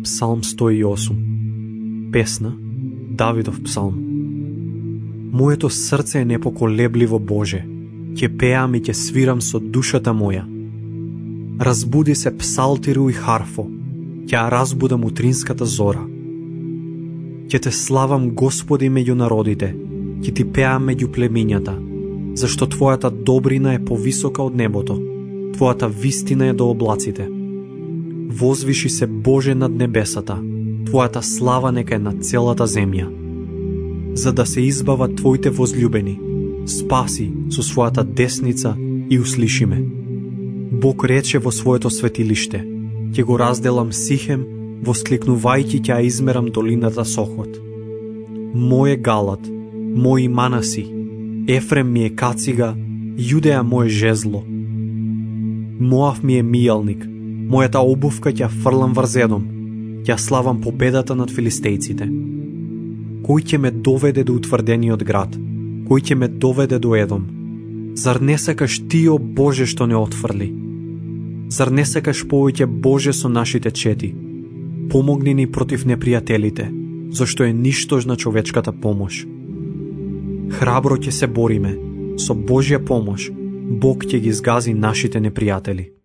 Псалм 108. Песна, Давидов псалм. Моето срце е непоколебливо, Боже. Ќе пеам и ќе свирам со душата моја. Разбуди се псалтиру и харфо. Ќе ја разбудам утринската зора. Ќе те славам, Господи, меѓу народите. Ќе ти пеам меѓу племињата. Зашто Твојата добрина е повисока од небото. Твојата вистина е до облаците. Возвиши се, Боже, над небесата. Твојата слава нека е над целата земја. За да се избават Твоите возлюбени, спаси со својата десница и услиши ме. Бог рече во своето светилиште: ќе го разделам Сихем, воскликнувајќи ќе ја измерам долината Сохот. Мој е Галат, мој Манаси, Ефрем ми е кацига, Јудеја мој жезло. Моав ми е мијалник, мојата обувка ќе фрлам врз Едом, ќе славам победата над филистејците. Кој ќе ме доведе до утврдениот град? Кој ќе ме доведе до Едом? Зар не сакаш ти, о Боже, што не отфрли? Зар не сакаш повеќе, Боже, со нашите чети? Помогни ни против непријателите, зашто е ништожна човечката помош. Храбро ќе се бориме, со Божја помош, Бог ќе ги згази нашите непријатели.